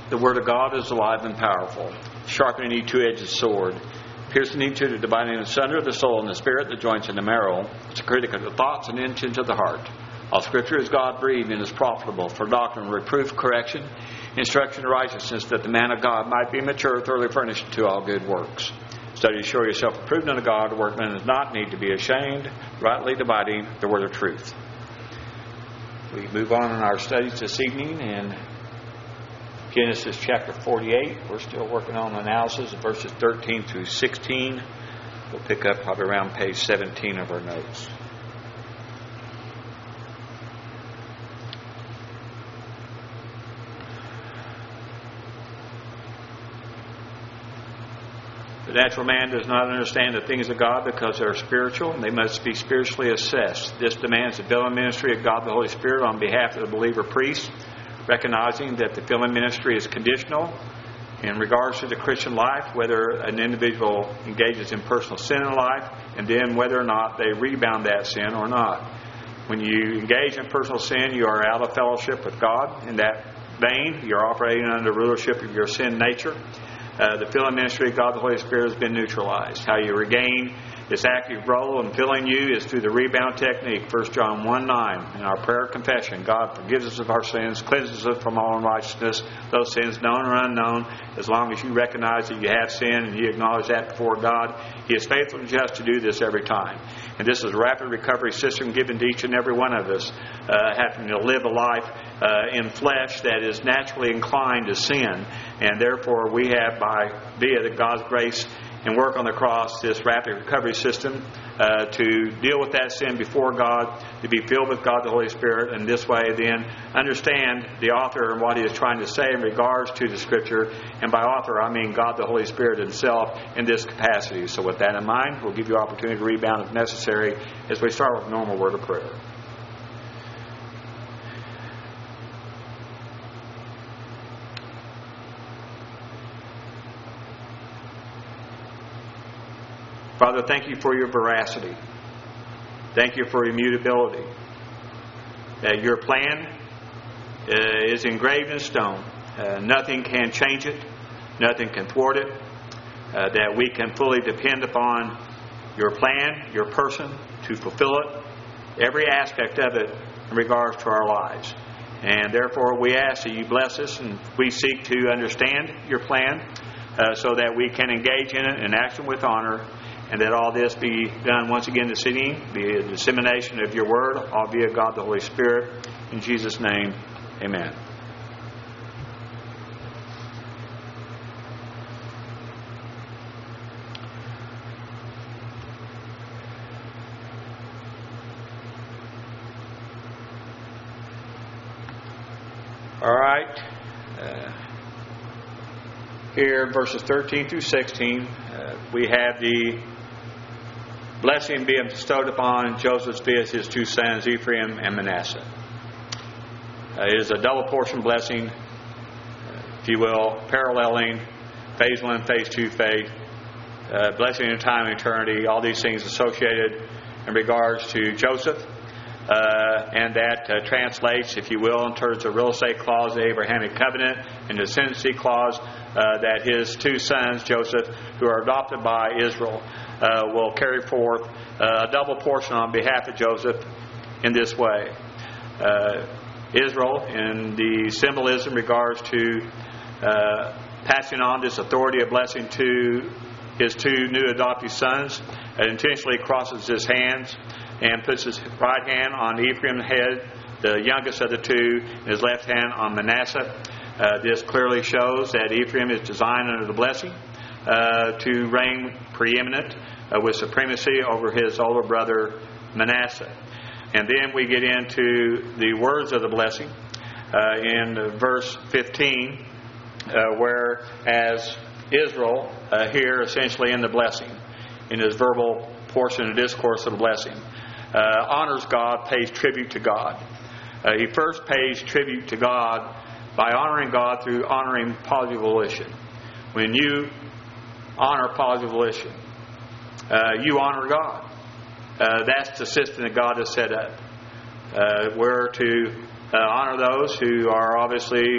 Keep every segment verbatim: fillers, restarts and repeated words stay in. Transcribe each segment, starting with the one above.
The Word of God is alive and powerful, sharpening any two-edged sword, piercing each to the dividing asunder of the soul and the spirit, the joints and the marrow. It's a critic of the thoughts and intentions of the heart. All Scripture is God-breathed and is profitable for doctrine, reproof, correction, instruction in righteousness, that the man of God might be mature, thoroughly furnished to all good works. Study to show yourself approved unto God. A workman does not need to be ashamed, rightly dividing the word of truth. We move on in our studies this evening in Genesis chapter forty-eight. We're still working on the analysis of verses thirteen through sixteen. We'll pick up probably around page seventeen of our notes. The natural man does not understand the things of God because they are spiritual, and they must be spiritually assessed. This demands the filling ministry of God the Holy Spirit on behalf of the believer priest, recognizing that the filling ministry is conditional in regards to the Christian life, whether an individual engages in personal sin in life, and then whether or not they rebound that sin or not. When you engage in personal sin, you are out of fellowship with God. In that vein, you're operating under the rulership of your sin nature. Uh, the filling ministry of God the Holy Spirit has been neutralized. How you regain this active role in filling you is through the rebound technique. First John one nine. In our prayer confession, God forgives us of our sins, cleanses us from all unrighteousness, those sins known or unknown. As long as you recognize that you have sinned and you acknowledge that before God, He is faithful and just to do this every time. And this is a rapid recovery system given to each and every one of us, uh, having to live a life uh, in flesh that is naturally inclined to sin. And therefore we have, by via the God's grace and work on the cross, this rapid recovery system uh, to deal with that sin before God, to be filled with God the Holy Spirit, and this way then understand the author and what he is trying to say in regards to the Scripture. And by author, I mean God the Holy Spirit Himself in this capacity. So with that in mind, we'll give you opportunity to rebound if necessary as we start with a normal word of prayer. Father, thank you for your veracity. Thank you for immutability. That your plan uh, is engraved in stone. Uh, nothing can change it. Nothing can thwart it. Uh, that we can fully depend upon your plan, your person, to fulfill it. Every aspect of it in regards to our lives. And therefore we ask that you bless us, and we seek to understand your plan uh, so that we can engage in it and action with honor. And that all this be done once again this evening, be a dissemination of your word, all via God the Holy Spirit. In Jesus' name, amen. All right. Uh, here, verses thirteen through sixteen, uh, we have the blessing being bestowed upon Joseph via his two sons, Ephraim and Manasseh. Uh, it is a double portion blessing, uh, if you will, paralleling phase one, phase two faith, uh, blessing in time and eternity, all these things associated in regards to Joseph. Uh, and that uh, translates, if you will, in terms of real estate clause, the Abrahamic covenant, and the descendancy clause, uh, that his two sons, Joseph, who are adopted by Israel, uh, will carry forth uh, a double portion on behalf of Joseph in this way. Uh, Israel, in the symbolism in regards to uh, passing on this authority of blessing to his two new adopted sons, uh, intentionally crosses his hands and puts his right hand on Ephraim's head, the youngest of the two, and his left hand on Manasseh. Uh, this clearly shows that Ephraim is designed under the blessing uh, to reign preeminent uh, with supremacy over his older brother Manasseh. And then we get into the words of the blessing uh, in verse fifteen, uh, where as Israel uh, here essentially in the blessing, in his verbal portion of discourse of the blessing, Uh, honors God, pays tribute to God. Uh, he first pays tribute to God by honoring God through honoring positive volition. When you honor positive volition, uh, you honor God. Uh, that's the system that God has set up. Uh, we're to uh, honor those who are obviously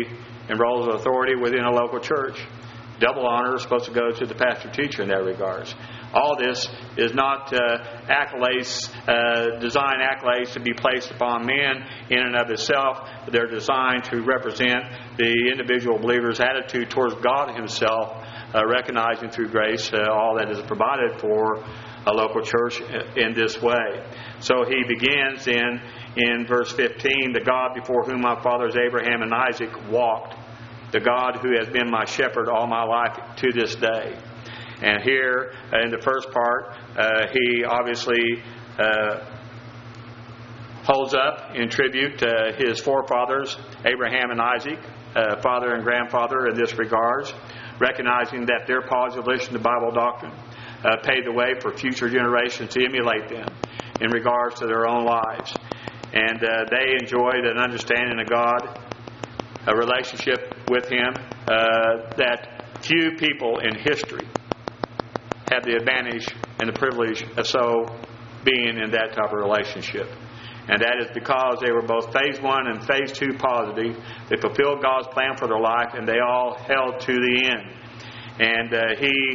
and roles of authority within a local church. Double honor is supposed to go to the pastor-teacher in that regards. All this is not uh, accolades, uh, design accolades to be placed upon men in and of itself. They're designed to represent the individual believer's attitude towards God Himself, uh, recognizing through grace uh, all that is provided for a local church in this way. So he begins in, in verse fifteen, the God before whom my fathers Abraham and Isaac walked, the God who has been my shepherd all my life to this day. And here, uh, in the first part, uh, he obviously uh, holds up in tribute uh, his forefathers, Abraham and Isaac, uh, father and grandfather in this regards, recognizing that their position to Bible doctrine uh, paved the way for future generations to emulate them in regards to their own lives. And uh, they enjoyed an understanding of God, a relationship with Him uh, that few people in history have the advantage and the privilege of so being in that type of relationship. And that is because they were both phase one and phase two positive. They fulfilled God's plan for their life, and they all held to the end. And uh,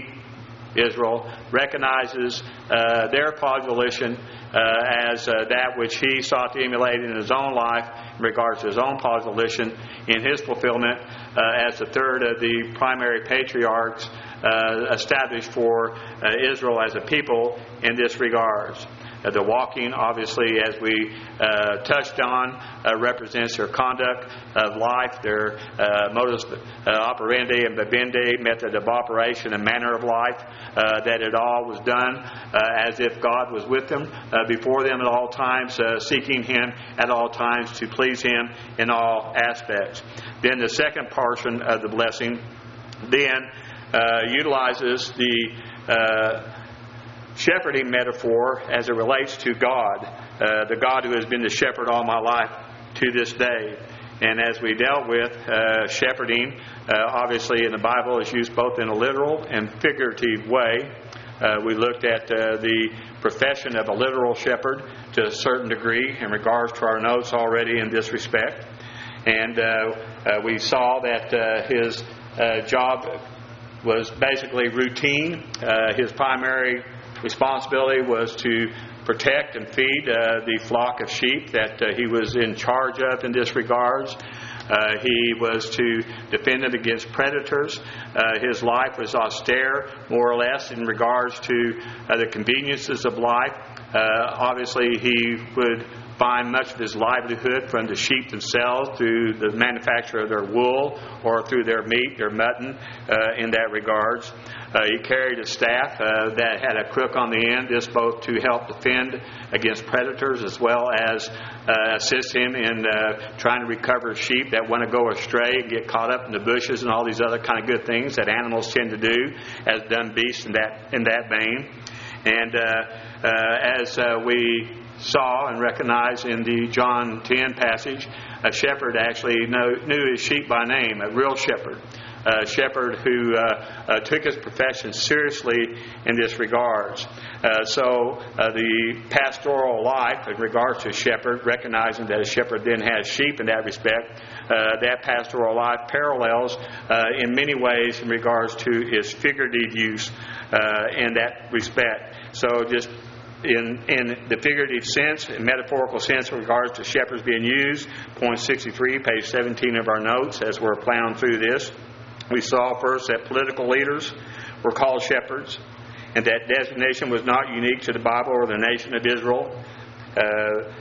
he, Israel, recognizes uh, their position uh, as uh, that which he sought to emulate in his own life in regards to his own position in his fulfillment uh, as the third of the primary patriarchs uh, established for uh, Israel as a people in this regards. Uh, the walking, obviously, as we uh, touched on, uh, represents their conduct of life, their uh, modus uh, operandi and vivendi, method of operation and manner of life, uh, that it all was done uh, as if God was with them, uh, before them at all times, uh, seeking Him at all times to please Him in all aspects. Then the second portion of the blessing then uh, utilizes the uh, shepherding metaphor as it relates to God, uh, the God who has been the shepherd all my life to this day. And as we dealt with, uh, shepherding, uh, obviously in the Bible, is used both in a literal and figurative way. Uh, we looked at uh, the profession of a literal shepherd to a certain degree in regards to our notes already in this respect. And uh, uh, we saw that uh, his uh, job was basically routine. Uh, his primary responsibility was to protect and feed uh, the flock of sheep that uh, he was in charge of in this regards. Uh, he was to defend them against predators. Uh, his life was austere, more or less, in regards to uh, the conveniences of life. Uh, obviously, he would find much of his livelihood from the sheep themselves through the manufacture of their wool or through their meat, their mutton, uh, in that regards. Uh, he carried a staff uh, that had a crook on the end, this both to help defend against predators as well as uh, assist him in uh, trying to recover sheep that want to go astray and get caught up in the bushes and all these other kind of good things that animals tend to do as dumb beasts in that in that vein. And uh, uh, as uh, we saw and recognized in the John ten passage, a shepherd actually know, knew his sheep by name, a real shepherd. A shepherd who uh, uh, took his profession seriously in this regards. Uh, so uh, the pastoral life in regards to a shepherd, recognizing that a shepherd then has sheep in that respect, uh, that pastoral life parallels uh, in many ways in regards to its figurative use uh, in that respect. So just In, in the figurative sense, in metaphorical sense, in regards to shepherds being used, point sixty-three, page seventeen of our notes, as we're plowing through this, we saw first that political leaders were called shepherds, and that designation was not unique to the Bible or the nation of Israel. Uh,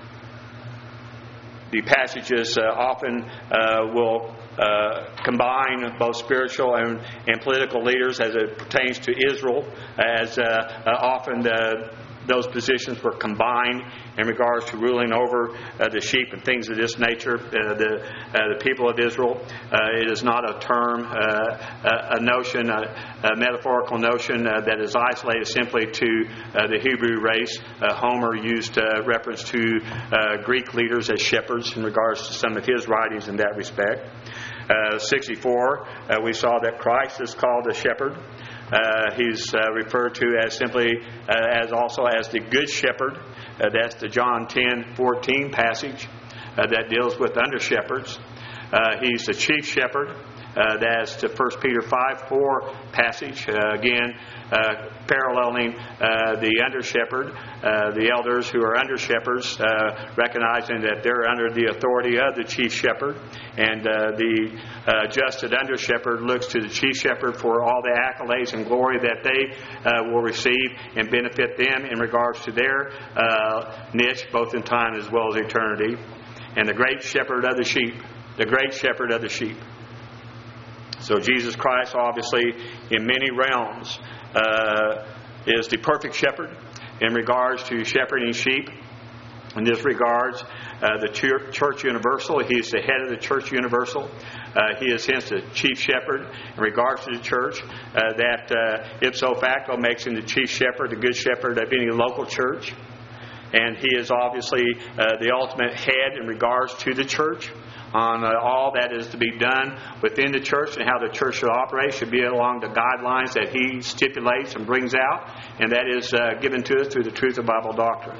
the passages uh, often uh, will uh, combine both spiritual and, and political leaders as it pertains to Israel, as uh, uh, often the those positions were combined in regards to ruling over uh, the sheep and things of this nature, uh, the uh, the people of Israel. Uh, it is not a term, uh, a notion, a, a metaphorical notion uh, that is isolated simply to uh, the Hebrew race. Uh, Homer used uh, reference to uh, Greek leaders as shepherds in regards to some of his writings in that respect. Uh, sixty-four, uh, we saw that Christ is called a shepherd. Uh, he's uh, referred to as simply uh, as also as the Good Shepherd. Uh, that's the John ten fourteen passage uh, that deals with under shepherds. Uh, he's the chief shepherd. Uh, that's the First Peter five four passage. Uh, again, uh, paralleling uh, the under shepherd, uh, the elders who are under shepherds, uh, recognizing that they're under the authority of the chief shepherd. And uh, the uh, adjusted under shepherd looks to the chief shepherd for all the accolades and glory that they uh, will receive and benefit them in regards to their uh, niche, both in time as well as eternity. And the great shepherd of the sheep. The great shepherd of the sheep. So Jesus Christ, obviously, in many realms, uh, is the perfect shepherd in regards to shepherding sheep. In this regards, uh, the church universal, he is the head of the church universal. Uh, he is hence the chief shepherd in regards to the church. Uh, that uh, ipso facto makes him the chief shepherd, the good shepherd of any local church. And he is obviously uh, the ultimate head in regards to the church on uh, all that is to be done within the church and how the church should operate should be along the guidelines that he stipulates and brings out, and that is uh, given to us through the truth of Bible doctrine.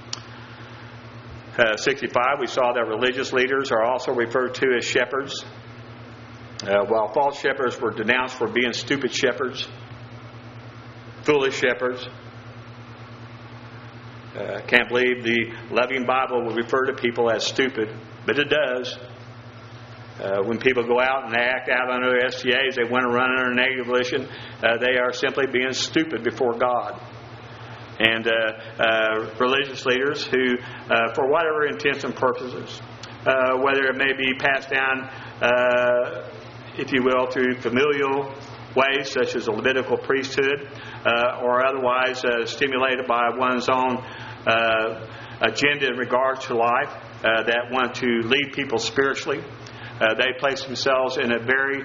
Uh, sixty-five, we saw that religious leaders are also referred to as shepherds. Uh, while false shepherds were denounced for being stupid shepherds, foolish shepherds. I uh, can't believe the Loving Bible would refer to people as stupid, but it does. Uh, when people go out and they act out under their S T As, they want to run under negative volition, uh, they are simply being stupid before God. And uh, uh, religious leaders who, uh, for whatever intents and purposes, uh, whether it may be passed down, uh, if you will, through familial ways such as the Levitical priesthood, uh, or otherwise uh, stimulated by one's own uh, agenda in regards to life, uh, that want to lead people spiritually. Uh, they place themselves in a very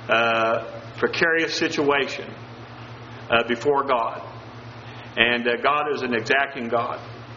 uh, precarious situation uh, before God. And uh, God is an exacting God.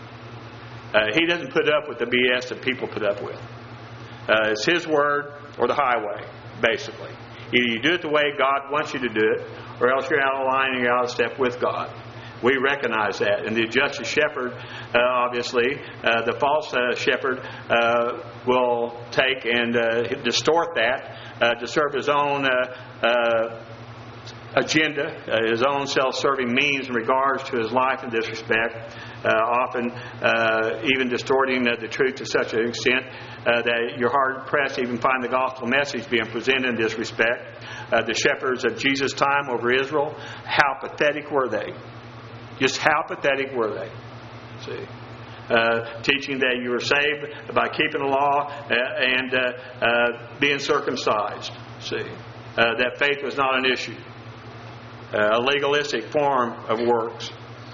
Uh, he doesn't put up with the B S that people put up with. Uh, it's His word or the highway, basically. Either you do it the way God wants you to do it, or else you're out of line and you're out of step with God. We recognize that. And the adjusted shepherd, uh, obviously, uh, the false uh, shepherd uh, will take and uh, distort that uh, to serve his own uh, uh, agenda, uh, his own self-serving means in regards to his life in this respect, uh, often uh, even distorting uh, the truth to such an extent uh, that you're hard-pressed to even find the gospel message being presented in this respect. Uh, the shepherds of Jesus' time over Israel, how pathetic were they? Just how pathetic were they? See, uh, teaching that you were saved by keeping the law uh, and uh, uh, being circumcised. See, uh, that faith was not an issue. Uh, a legalistic form of works.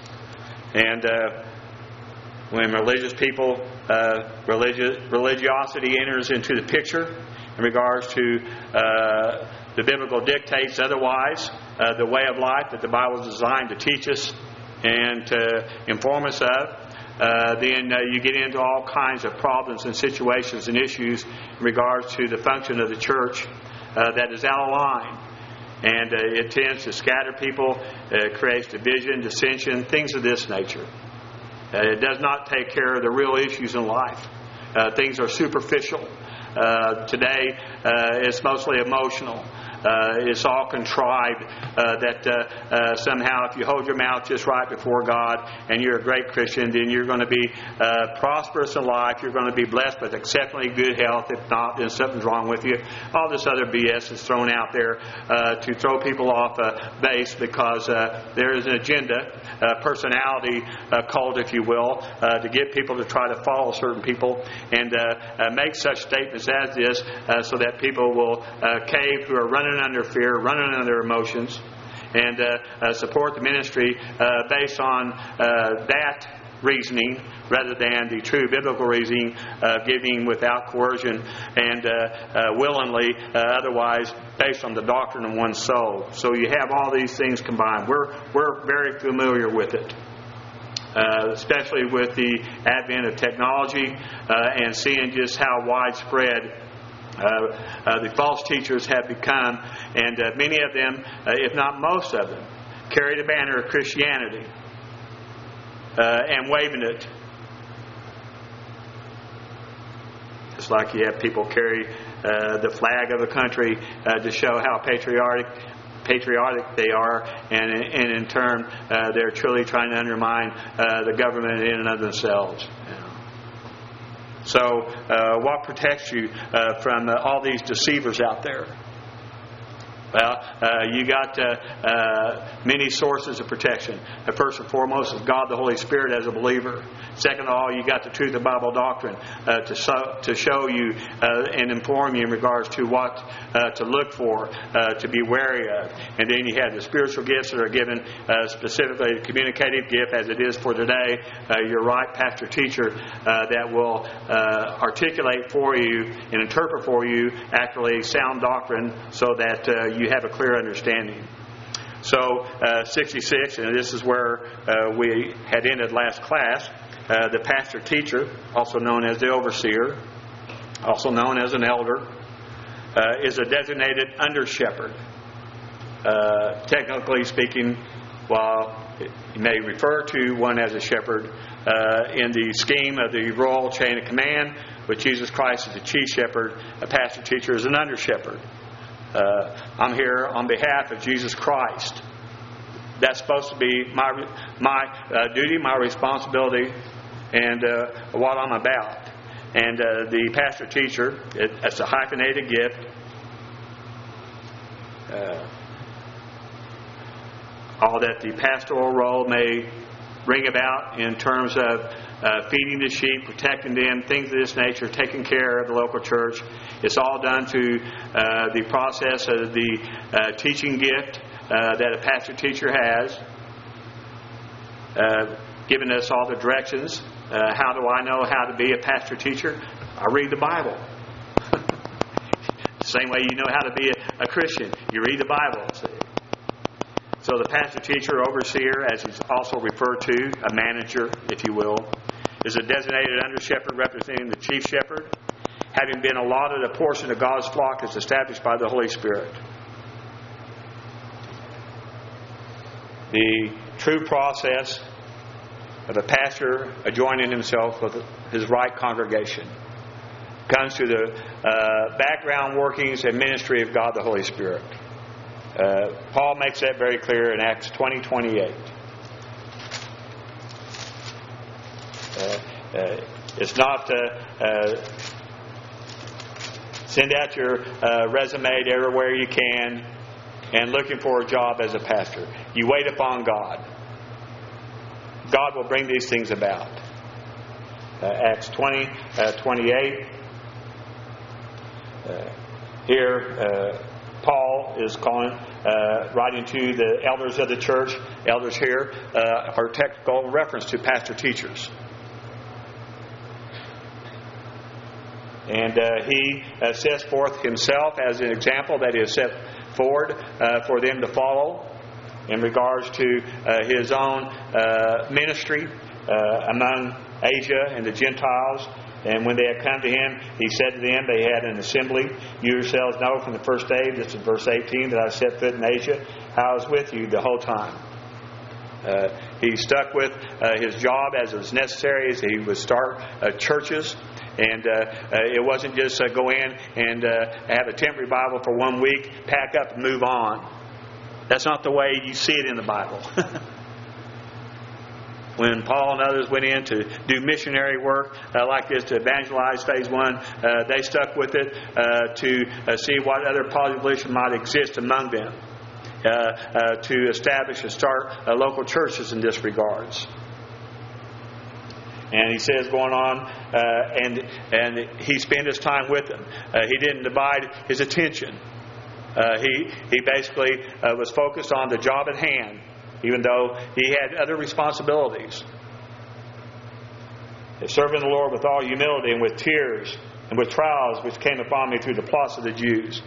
And uh, when religious people, uh, religious religiosity enters into the picture in regards to uh, the biblical dictates, otherwise, uh, the way of life that the Bible is designed to teach us and to inform us of, uh, then uh, you get into all kinds of problems and situations and issues in regards to the function of the church uh, that is out of line. And uh, it tends to scatter people, uh, creates division, dissension, things of this nature. Uh, it does not take care of the real issues in life. Uh, things are superficial. Uh, today, uh, it's mostly emotional. Uh, it's all contrived uh, that uh, uh, somehow if you hold your mouth just right before God and you're a great Christian, then you're going to be uh, prosperous in life. You're going to be blessed with exceptionally good health. If not, then something's wrong with you. All this other B S is thrown out there uh, to throw people off uh, base because uh, there is an agenda, uh, personality uh, cult, if you will, uh, to get people to try to follow certain people and uh, uh, make such statements as this uh, so that people will uh, cave who are running under fear, running under emotions, and uh, uh, support the ministry uh, based on uh, that reasoning rather than the true biblical reasoning, uh, giving without coercion and uh, uh, willingly, uh, otherwise based on the doctrine of one's soul. So you have all these things combined. We're we're very familiar with it. Uh, especially with the advent of technology uh, and seeing just how widespread Uh, uh, the false teachers have become, and uh, many of them, uh, if not most of them, carry the banner of Christianity uh, and waving it. just like you have people carry uh, the flag of a country uh, to show how patriotic patriotic they are, and, and in turn uh, they're truly trying to undermine uh, the government in and of themselves. You know. So uh, what protects you uh, from uh, all these deceivers out there? Well, uh, you got uh, uh, many sources of protection. Uh, first and foremost is God the Holy Spirit as a believer. Second of all, you got the truth of Bible doctrine uh, to, so, to show you uh, and inform you in regards to what uh, to look for, uh, to be wary of. And then you have the spiritual gifts that are given, uh, specifically the communicative gift as it is for today. Uh, your right pastor teacher uh, that will uh, articulate for you and interpret for you actually sound doctrine so that uh, you have a clear understanding. So, uh, sixty-six, and this is where uh, we had ended last class. Uh, the pastor teacher, also known as the overseer, also known as an elder, uh, is a designated under shepherd. Uh, technically speaking, while you may refer to one as a shepherd, uh, in the scheme of the royal chain of command, with Jesus Christ as the chief shepherd, a pastor teacher is an under shepherd. Uh, I'm here on behalf of Jesus Christ. That's supposed to be my my uh, duty, my responsibility, and uh, what I'm about. And uh, the pastor teacher, it, it's a hyphenated gift. Uh, all that the pastoral role may bring about in terms of uh, feeding the sheep, protecting them, things of this nature, taking care of the local church. It's all done through uh, the process of the uh, teaching gift uh, that a pastor teacher has, uh, giving us all the directions. Uh, how do I know how to be a pastor teacher? I read the Bible. Same way you know how to be a, a Christian. You read the Bible. See? So the pastor teacher, overseer, as he's also referred to, a manager, if you will, is a designated under shepherd representing the chief shepherd, having been allotted a portion of God's flock as established by the Holy Spirit. The true process of a pastor adjoining himself with his right congregation comes through the uh, background workings and ministry of God the Holy Spirit. Uh, Paul makes that very clear in Acts twenty twenty-eight. Uh, uh, it's not uh, uh, send out your uh, resume to everywhere you can and looking for a job as a pastor. You wait upon God. God will bring these things about. Uh, Acts twenty twenty-eight. Uh, here, uh, Paul is calling, uh, writing to the elders of the church. Elders here uh, are technical reference to pastor teachers. And uh, he uh, sets forth himself as an example that is set forward uh, for them to follow in regards to uh, his own uh, ministry uh, among Asia and the Gentiles. And when they had come to him, he said to them, they had an assembly. You yourselves know from the first day, this is verse eighteen, that I set foot in Asia, how I was with you the whole time. Uh, he stuck with uh, his job as it was necessary, as he would start uh, churches. And uh, uh, it wasn't just uh, go in and uh, have a tent revival for one week, pack up and move on. That's not the way you see it in the Bible. When Paul and others went in to do missionary work uh, like this, to evangelize phase one, uh, they stuck with it uh, to uh, see what other population might exist among them, uh, uh, to establish and start uh, local churches in this regards. And he says, going on, uh, and and he spent his time with them. Uh, he didn't divide his attention. Uh, he he basically uh, was focused on the job at hand, even though he had other responsibilities. Serving the Lord with all humility and with tears and with trials which came upon me through the plots of the Jews.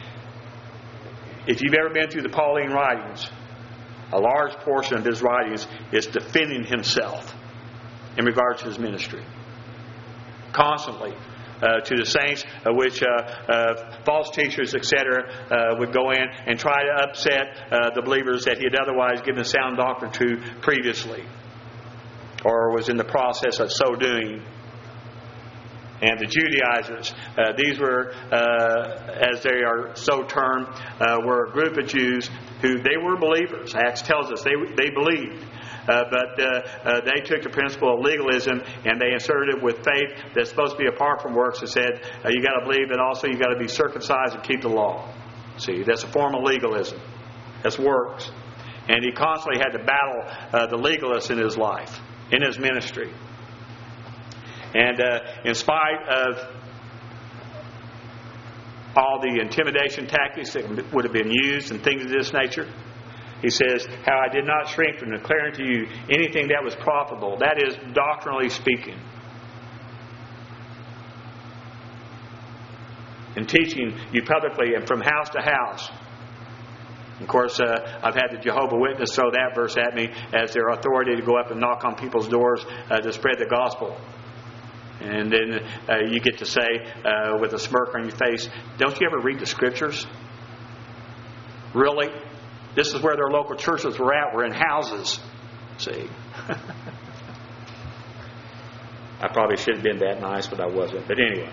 If you've ever been through the Pauline writings, a large portion of his writings is defending himself in regards to his ministry. Constantly. Uh, to the saints, uh, which uh, uh, false teachers, et cetera, uh, would go in and try to upset uh, the believers that he had otherwise given sound doctrine to previously, or was in the process of so doing. and the Judaizers. Uh, these were, uh, as they are so termed, uh, were a group of Jews who they were believers. Acts tells us they they believed. Uh, but uh, uh, they took the principle of legalism and they inserted it with faith that's supposed to be apart from works and said, uh, you got to believe, but also you got to be circumcised and keep the law. See, that's a form of legalism. That's works. And he constantly had to battle uh, the legalists in his life, in his ministry. And uh, in spite of all the intimidation tactics that would have been used and things of this nature, he says, how I did not shrink from declaring to you anything that was profitable. That is, doctrinally speaking. And teaching you publicly and from house to house. Of course, uh, I've had the Jehovah's Witness throw that verse at me as their authority to go up and knock on people's doors uh, to spread the gospel. And then uh, you get to say uh, with a smirk on your face, don't you ever read the Scriptures? Really? This is where their local churches were at. We're in houses. See? I probably should have been that nice, but I wasn't. But anyway.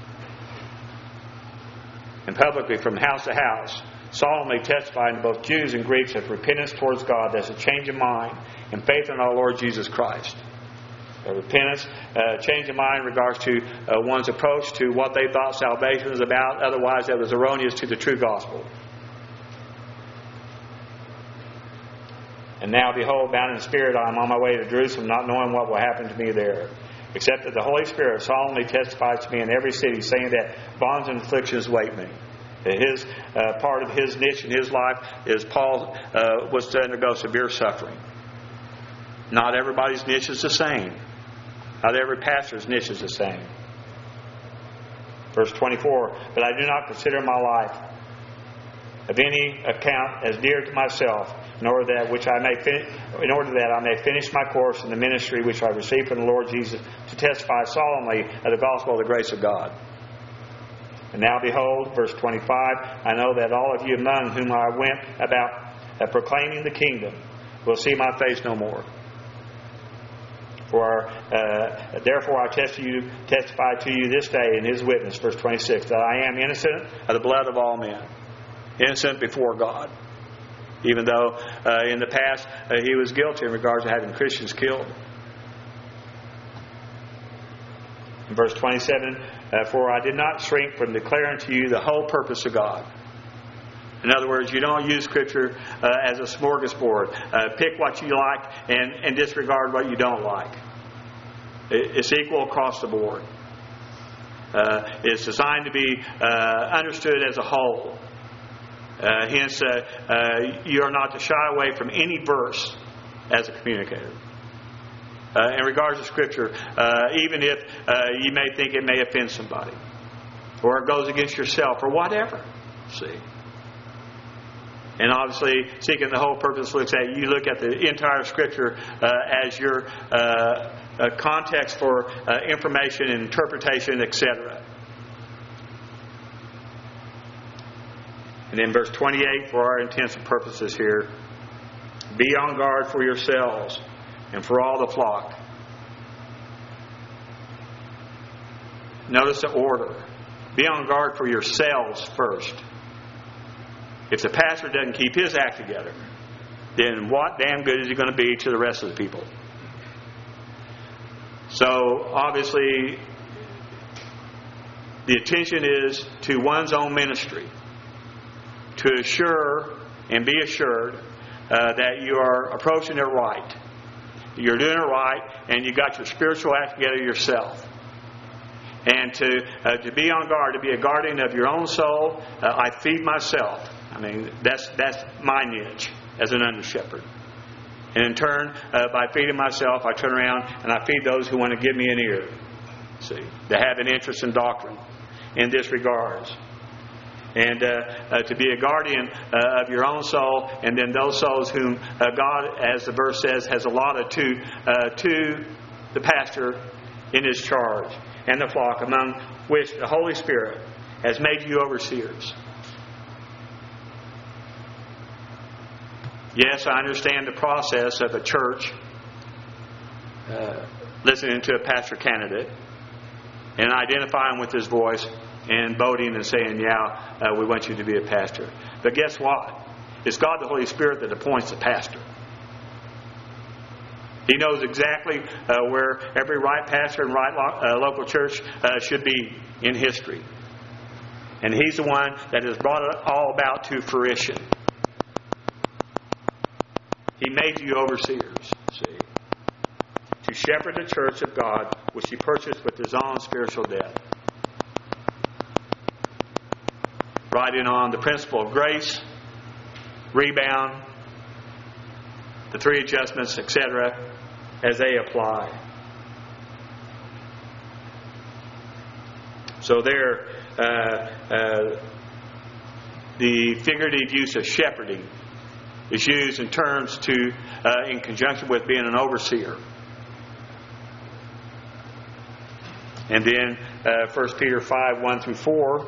And publicly from house to house, solemnly testifying to both Jews and Greeks of repentance towards God, that's a change of mind, and faith in our Lord Jesus Christ. A repentance, uh, change of mind in regards to uh, one's approach to what they thought salvation was about, otherwise that was erroneous to the true gospel. And now, behold, bound in spirit, I am on my way to Jerusalem, not knowing what will happen to me there. Except that the Holy Spirit solemnly testifies to me in every city, saying that bonds and afflictions await me. His uh, part of his niche in his life is Paul uh, was to undergo severe suffering. Not everybody's niche is the same. Not every pastor's niche is the same. Verse twenty-four, but I do not consider my life of any account as dear to myself, in order that which I may fin- in order that I may finish my course in the ministry which I received from the Lord Jesus, to testify solemnly of the gospel of the grace of God. And now behold, verse twenty-five, I know that all of you among whom I went about uh, proclaiming the kingdom will see my face no more. For uh, therefore I test you, testify to you this day in his witness, verse twenty-six, that I am innocent of the blood of all men. Innocent before God. Even though uh, in the past uh, he was guilty in regards to having Christians killed. In verse twenty-seven, uh, for I did not shrink from declaring to you the whole purpose of God. In other words, you don't use Scripture uh, as a smorgasbord. Uh, pick what you like and, and disregard what you don't like. It, it's equal across the board. Uh, it's designed to be uh, understood as a whole. Uh, hence, uh, uh, you are not to shy away from any verse as a communicator. Uh, in regards to Scripture, uh, even if uh, you may think it may offend somebody, or it goes against yourself, or whatever. See? And obviously, seeking the whole purpose looks at, you look at the entire Scripture uh, as your uh, uh, context for uh, information and interpretation, et cetera. And in verse twenty-eight, for our intents and purposes here, be on guard for yourselves and for all the flock. Notice the order. Be on guard for yourselves first. If the pastor doesn't keep his act together, then what damn good is he going to be to the rest of the people? So, obviously, the attention is to one's own ministry. To assure and be assured uh, that you are approaching it right. You're doing it right, and you got your spiritual act together yourself. And to uh, to be on guard, to be a guardian of your own soul. Uh, I feed myself. I mean, that's that's my niche as an under shepherd. And in turn, uh, by feeding myself, I turn around and I feed those who want to give me an ear. See, they have an interest in doctrine in this regards. And uh, uh, to be a guardian uh, of your own soul, and then those souls whom uh, God, as the verse says, has allotted to uh, to the pastor in his charge, and the flock among which the Holy Spirit has made you overseers. Yes, I understand the process of a church uh, listening to a pastor candidate and identifying with his voice and voting and saying, yeah, uh, we want you to be a pastor. But guess what? It's God the Holy Spirit that appoints the pastor. He knows exactly uh, where every right pastor and right lo- uh, local church uh, should be in history. And He's the one that has brought it all about to fruition. He made you overseers, see, to shepherd the church of God, which He purchased with His own spiritual death. Riding on the principle of grace, rebound, the three adjustments, et cetera, as they apply. So there, uh, uh, the figurative use of shepherding is used in terms to, uh, in conjunction with being an overseer. And then uh, First Peter five, one through four.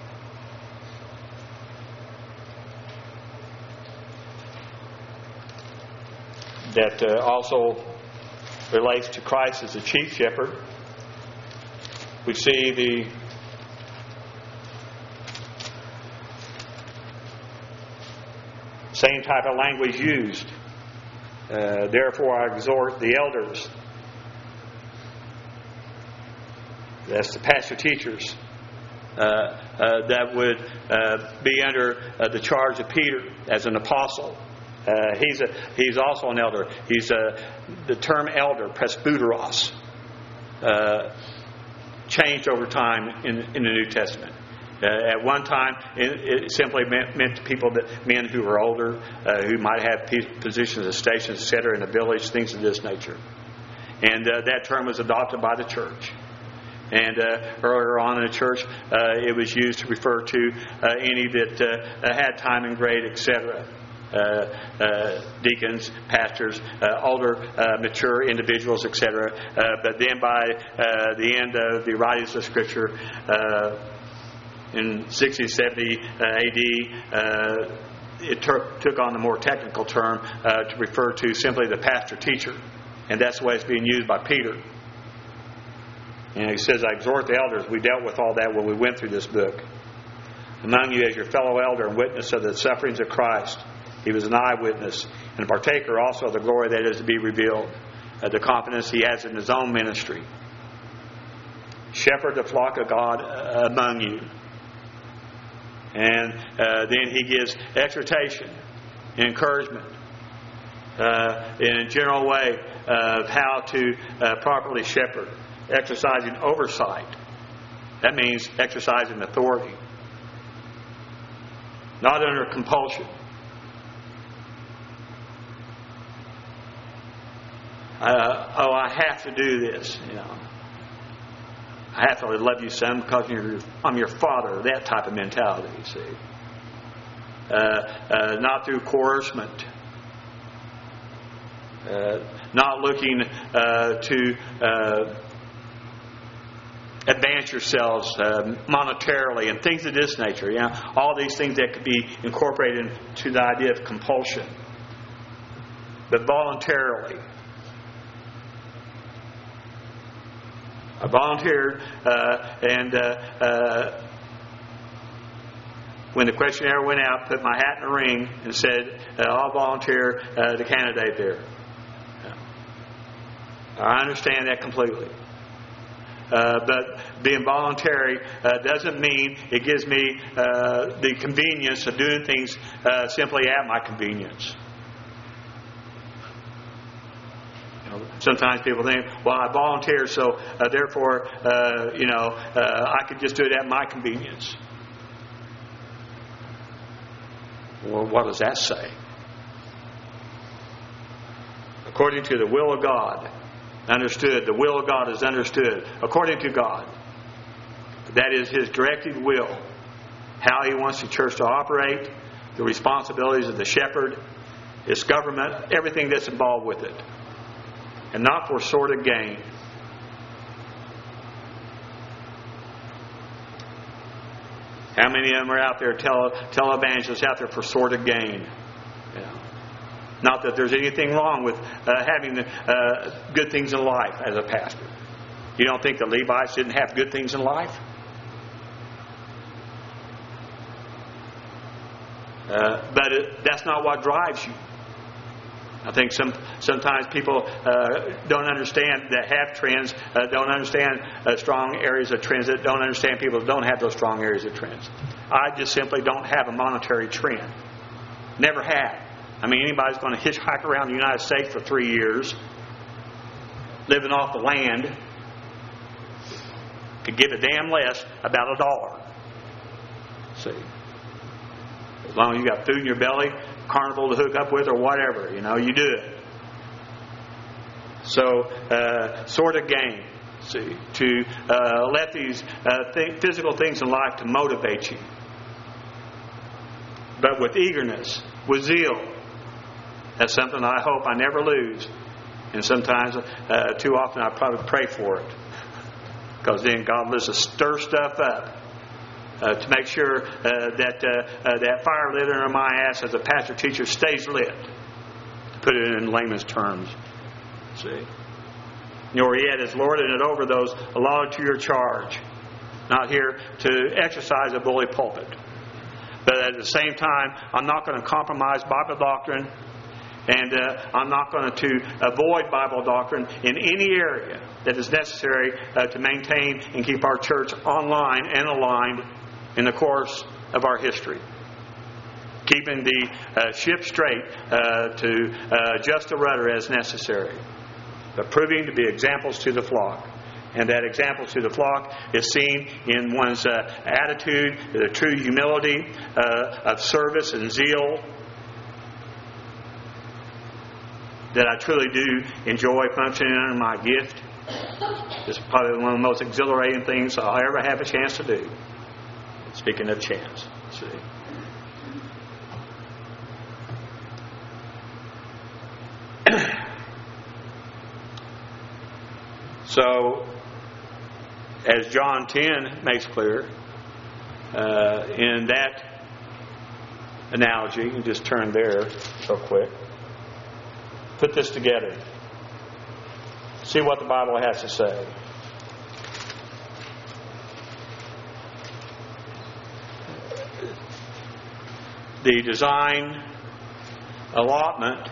That uh, also relates to Christ as the chief shepherd. We see the same type of language used. Uh, Therefore I exhort the elders, that's the pastor teachers, uh, uh, that would uh, be under uh, the charge of Peter as an apostle. Uh, he's a, he's also an elder. He's a, the term elder, presbyteros, uh, changed over time in, in the New Testament. Uh, at one time, it, it simply meant, meant to people that men who were older, uh, who might have positions of stations, et cetera, in a village, things of this nature. And uh, that term was adopted by the church. And uh, earlier on in the church, uh, it was used to refer to uh, any that uh, had time and grade, et cetera. Uh, uh, deacons, pastors, uh, older, uh, mature individuals, et cetera. Uh, but then by uh, the end of the writings of Scripture, uh, in sixty, seventy uh, A D, uh, it ter- took on the more technical term uh, to refer to simply the pastor-teacher. And that's the way it's being used by Peter. And he says, I exhort the elders. We dealt with all that when we went through this book. Among you as your fellow elder and witness of the sufferings of Christ. He was an eyewitness and a partaker also of the glory that is to be revealed, uh, the confidence he has in his own ministry. Shepherd the flock of God uh, among you. And uh, then he gives exhortation, encouragement, uh, in a general way of how to uh, properly shepherd, exercising oversight. That means exercising authority, not under compulsion. Uh, oh, I have to do this, you know. I have to love you, son, because you're, I'm your father. That type of mentality, you see. Uh, uh, not through coercement. Uh, not looking uh, to uh, advance yourselves uh, monetarily and things of this nature. You know, all these things that could be incorporated into the idea of compulsion, but voluntarily. I volunteered, uh, and uh, uh, when the questionnaire went out, put my hat in the ring and said, uh, I'll volunteer uh, to candidate there. I understand that completely. Uh, but being voluntary uh, doesn't mean it gives me uh, the convenience of doing things uh, simply at my convenience. You know, sometimes people think, well, I volunteer, so uh, therefore, uh, you know, uh, I could just do it at my convenience. Well, what does that say? According to the will of God. Understood. The will of God is understood. According to God. That is His directed will. How He wants the church to operate. The responsibilities of the shepherd. His government. Everything that's involved with it. And not for sordid gain. How many of them are out there, tele, televangelists out there for sordid gain? Yeah. Not that there's anything wrong with uh, having uh, good things in life as a pastor. You don't think the Levites didn't have good things in life? Uh, but it, that's not what drives you. I think some sometimes people uh, don't understand that have trends, uh, don't understand uh, strong areas of trends, that don't understand people that don't have those strong areas of trends. I just simply don't have a monetary trend. Never had. I mean, anybody's going to hitchhike around the United States for three years, living off the land, could give a damn less about a dollar. See? As long as you got food in your belly, carnival to hook up with, or whatever, you know, you do it. So, uh, sort of gain. See, to uh, let these uh, th- physical things in life to motivate you, but with eagerness, with zeal. That's something I hope I never lose. And sometimes, uh, too often, I probably pray for it, because then God lets us stir stuff up. Uh, to make sure uh, that uh, uh, that fire lit under my ass as a pastor teacher stays lit. To put it in layman's terms. See? Nor yet is lording it over those allotted to your charge. Not here to exercise a bully pulpit. But at the same time, I'm not going to compromise Bible doctrine. And uh, I'm not going to avoid Bible doctrine in any area that is necessary uh, to maintain and keep our church online and aligned in the course of our history. Keeping the uh, ship straight uh, to uh, adjust the rudder as necessary. But proving to be examples to the flock. And that example to the flock is seen in one's uh, attitude, the true humility uh, of service and zeal. That I truly do enjoy functioning under my gift. It's probably one of the most exhilarating things I'll ever have a chance to do. Speaking of chance, see. So, as John ten makes clear, uh, in that analogy, you can just turn there real quick. Put this together. See what the Bible has to say. The design allotment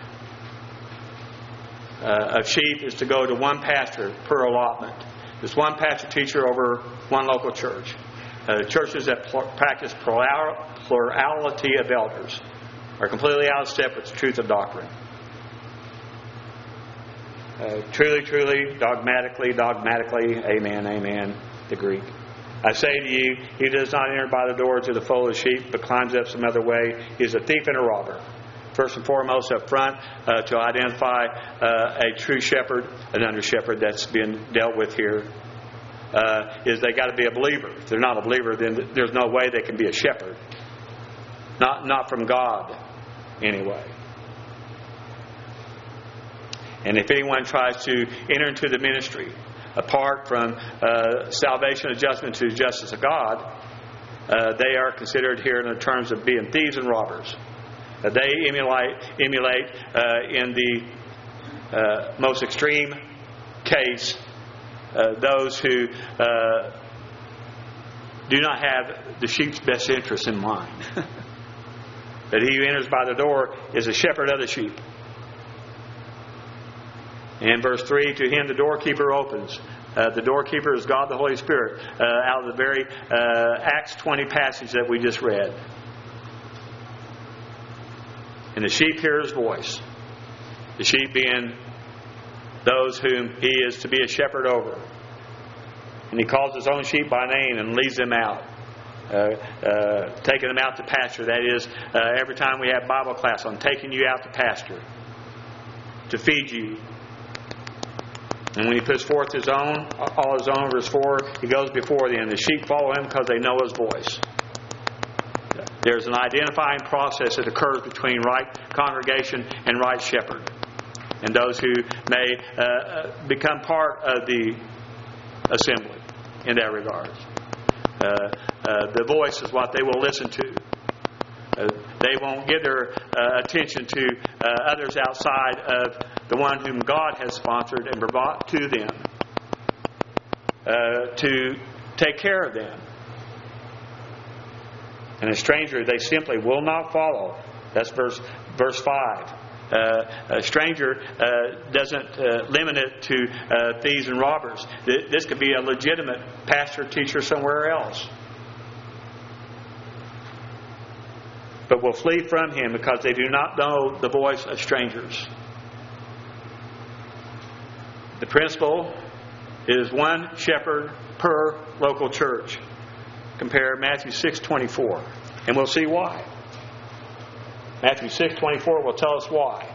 uh, of sheep is to go to one pastor per allotment. There's one pastor teacher over one local church. Uh, churches that pl- practice plural- plurality of elders are completely out of step with the truth of doctrine. Uh, truly, truly, dogmatically, dogmatically, amen, amen, the Greek. I say to you, he does not enter by the door to the fold of sheep, but climbs up some other way. He is a thief and a robber. First and foremost, up front, uh, to identify uh, a true shepherd, an under shepherd that's been dealt with here, uh, is they got to be a believer. If they're not a believer, then there's no way they can be a shepherd. Not, not from God, anyway. And if anyone tries to enter into the ministry apart from uh, salvation adjustment to the justice of God, uh, they are considered here in the terms of being thieves and robbers. Uh, they emulate, emulate uh, in the uh, most extreme case uh, those who uh, do not have the sheep's best interest in mind. That he who enters by the door is a shepherd of the sheep. In verse three, to him the doorkeeper opens. Uh, the doorkeeper is God the Holy Spirit, uh, out of the very uh, Acts twenty passage that we just read. And the sheep hear his voice. The sheep being those whom he is to be a shepherd over. And he calls his own sheep by name and leads them out. Uh, uh, taking them out to pasture. That is, uh, every time we have Bible class, I'm taking you out to pasture. To feed you. And when he puts forth his own, all his own, verse four, he goes before them. The sheep follow him because they know his voice. There's an identifying process that occurs between right congregation and right shepherd. And those who may uh, become part of the assembly in that regard. Uh, uh, the voice is what they will listen to. Uh, they won't give their uh, attention to uh, others outside of the one whom God has sponsored and brought to them. uh, to take care of them. And a stranger they simply will not follow. That's verse verse five. Uh, a stranger uh, doesn't uh, limit it to uh, thieves and robbers. This could be a legitimate pastor, teacher somewhere else. But will flee from him because they do not know the voice of strangers. The principle is one shepherd per local church. Compare Matthew six twenty-four, and we'll see why. Matthew six twenty-four will tell us why.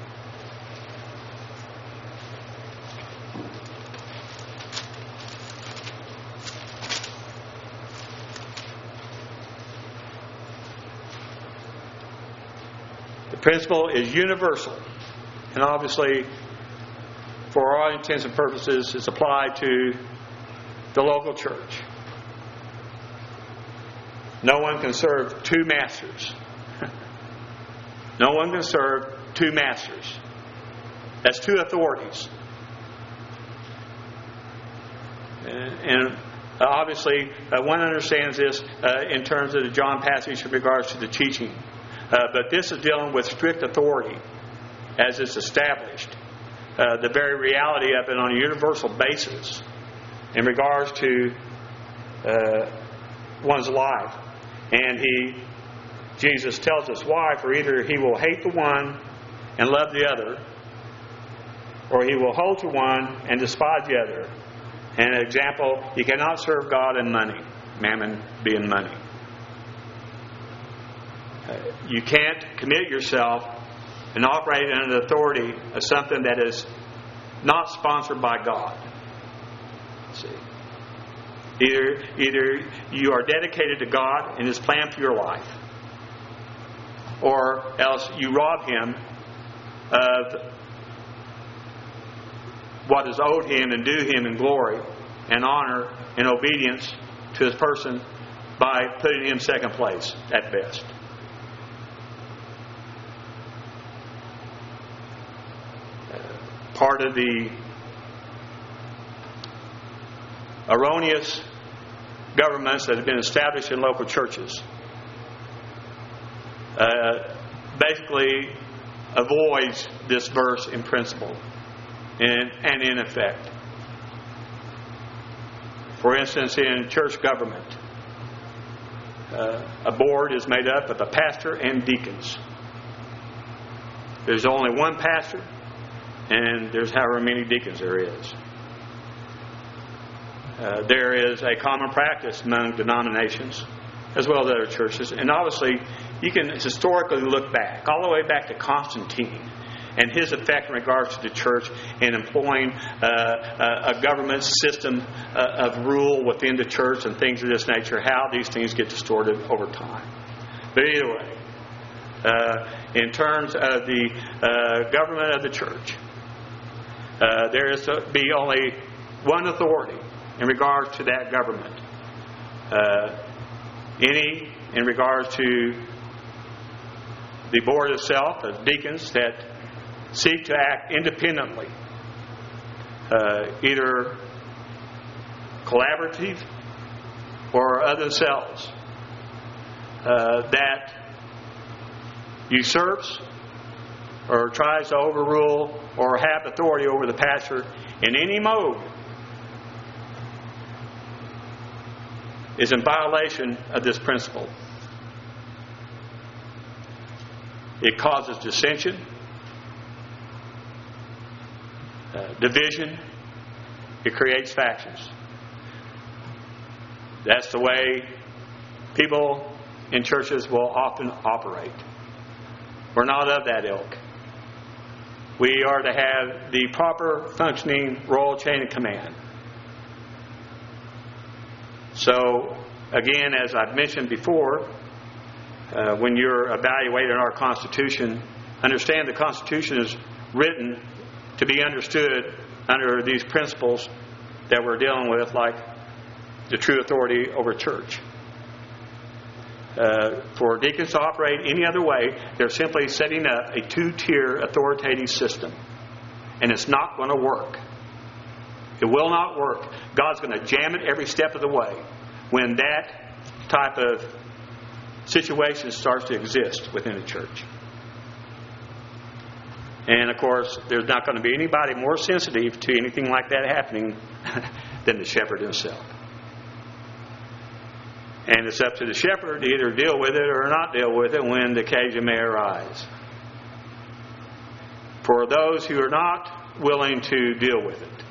The principle is universal, and obviously, for all intents and purposes, it's applied to the local church. No one can serve two masters. No one can serve two masters. That's two authorities. And, and obviously, uh, one understands this uh, in terms of the John passage in regards to the teaching. Uh, but this is dealing with strict authority as it's established. Uh, the very reality of it on a universal basis in regards to uh, one's life. And he, Jesus tells us why. For either he will hate the one and love the other, or he will hold to one and despise the other. And an example, you cannot serve God and money. Mammon being money. Uh, you can't commit yourself and operate under the authority of something that is not sponsored by God. See? Either, either you are dedicated to God and His plan for your life, or else you rob Him of what is owed Him and due Him in glory and honor and obedience to His person by putting Him second place at best. Uh, part of the erroneous governments that have been established in local churches uh, basically avoids this verse in principle and, and in effect. For instance, in church government, uh, a board is made up of a pastor and deacons. There's only one pastor, and there's however many deacons there is. Uh, there is a common practice among denominations as well as other churches. And obviously, you can historically look back, all the way back to Constantine and his effect in regards to the church in employing uh, a government system uh, of rule within the church and things of this nature, how these things get distorted over time. But either way, uh, in terms of the uh, government of the church, uh, there is to be only one authority in regards to that government. Uh, any in regards to the board itself, as deacons that seek to act independently, uh, either collaborative or of themselves, uh, that usurps or tries to overrule or have authority over the pastor in any mode, is in violation of this principle. It causes dissension, uh, division. It creates factions. That's the way people in churches will often operate. We're not of that ilk. We are to have the proper functioning royal chain of command. So, again, as I've mentioned before, uh, when you're evaluating our Constitution, understand the Constitution is written to be understood under these principles that we're dealing with, like the true authority over church. Uh, for deacons to operate any other way, they're simply setting up a two-tier authoritative system. And it's not going to work. It will not work. God's going to jam it every step of the way when that type of situation starts to exist within a church. And of course, there's not going to be anybody more sensitive to anything like that happening than the shepherd himself. And it's up to the shepherd to either deal with it or not deal with it when the occasion may arise. For those who are not willing to deal with it,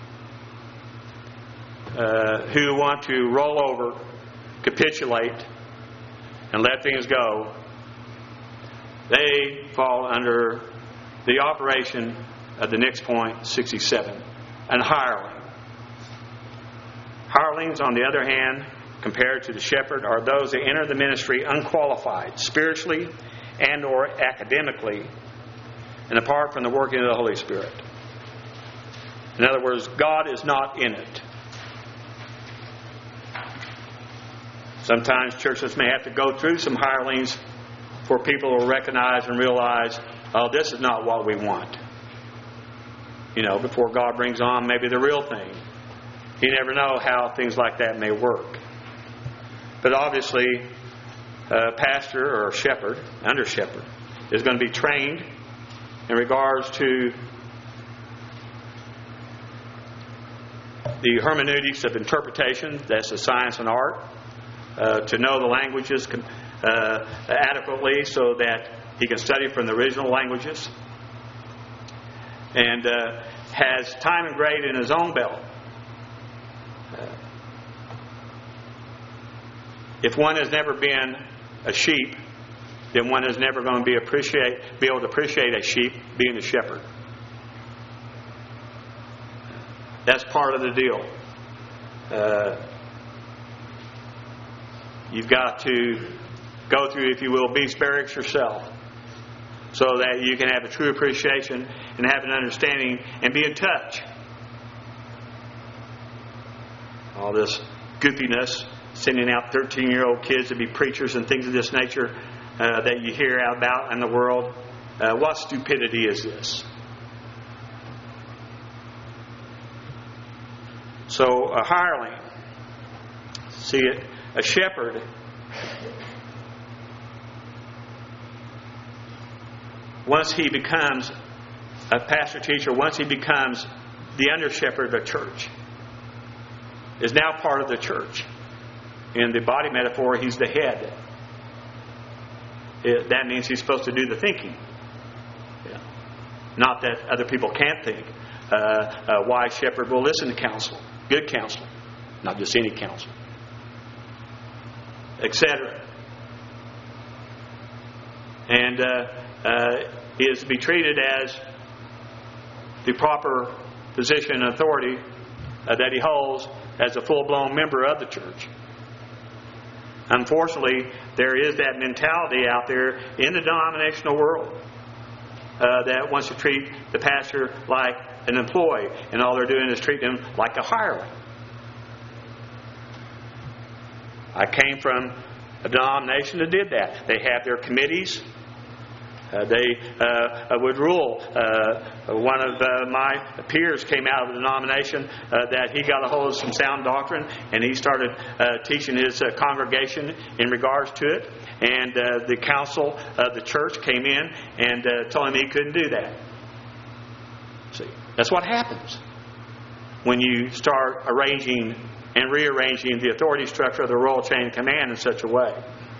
uh, who want to roll over, capitulate, and let things go, they fall under the operation of the next point, sixty-seven, an hireling. Hirelings, on the other hand, compared to the shepherd, are those that enter the ministry unqualified, spiritually and or academically, and apart from the working of the Holy Spirit. In other words, God is not in it. Sometimes churches may have to go through some hirelings for people to recognize and realize, oh, this is not what we want. You know, before God brings on maybe the real thing. You never know how things like that may work. But obviously, a pastor or shepherd, under shepherd, is going to be trained in regards to the hermeneutics of interpretation. That's a science and art. Uh, to know the languages uh, adequately so that he can study from the original languages. And uh, has time and grade in his own belt. Uh, if one has never been a sheep, then one is never going to be appreciate be able to appreciate a sheep being a shepherd. That's part of the deal. Uh, you've got to go through, if you will, beast barracks yourself, so that you can have a true appreciation and have an understanding and be in touch. All this goofiness, sending out thirteen-year-old kids to be preachers and things of this nature uh, that you hear about in the world. Uh, what stupidity is this? So a hireling, see it, a shepherd, once he becomes a pastor teacher, once he becomes the under shepherd of a church, is now part of the church. In the body metaphor, he's the head. It, that means he's supposed to do the thinking. Yeah. Not that other people can't think. Uh, a wise shepherd will listen to counsel, good counsel, not just any counsel, et cetera. And uh, uh, is to be treated as the proper position and authority uh, that he holds as a full-blown member of the church. Unfortunately, there is that mentality out there in the denominational world uh, that wants to treat the pastor like an employee, and all they're doing is treating him like a hireling. I came from a denomination that did that. They have their committees. Uh, they uh, would rule. Uh, one of uh, my peers came out of the denomination uh, that he got a hold of some sound doctrine, and he started uh, teaching his uh, congregation in regards to it. And uh, the council of the church came in and uh, told him he couldn't do that. See, that's what happens when you start arranging and rearranging the authority structure of the royal chain of command in such a way.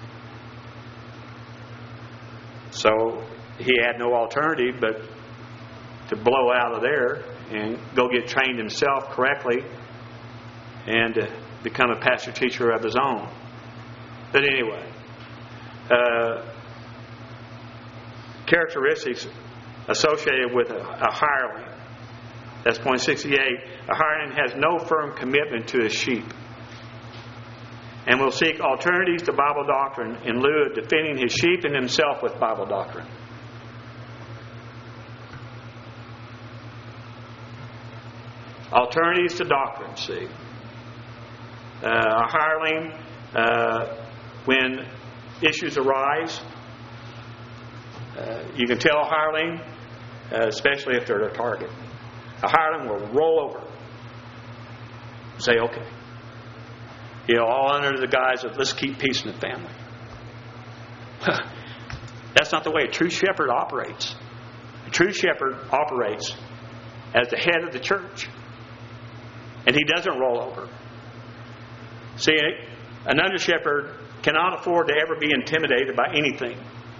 So he had no alternative but to blow out of there and go get trained himself correctly and uh, become a pastor teacher of his own. But anyway, uh, characteristics associated with a, a hireling. That's point sixty-eight. A hireling has no firm commitment to his sheep and will seek alternatives to Bible doctrine in lieu of defending his sheep and himself with Bible doctrine. Alternatives to doctrine, see. Uh, a hireling, uh, when issues arise, uh, you can tell a hireling, uh, especially if they're a target, a hireling will roll over Say, okay. You know, all under the guise of let's keep peace in the family. That's not the way a true shepherd operates. A true shepherd operates as the head of the church. And he doesn't roll over. See, an under shepherd cannot afford to ever be intimidated by anything.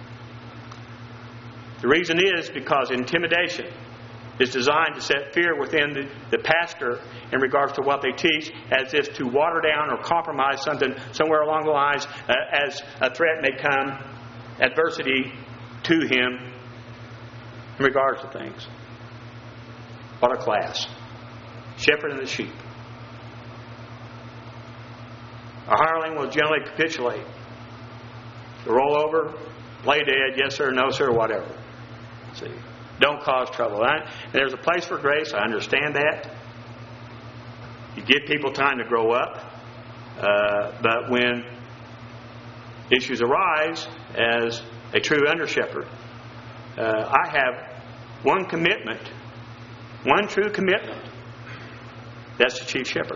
The reason is because intimidation is designed to set fear within the, the pastor in regards to what they teach, as if to water down or compromise something somewhere along the lines uh, as a threat may come, adversity to him in regards to things. What a class. Shepherd and the sheep. A hireling will generally capitulate. To roll over, play dead, yes sir, no sir, whatever. See, don't cause trouble. And there's a place for grace. I understand that. You give people time to grow up. Uh, but when issues arise, as a true under shepherd, uh, I have one commitment, one true commitment. That's the chief shepherd.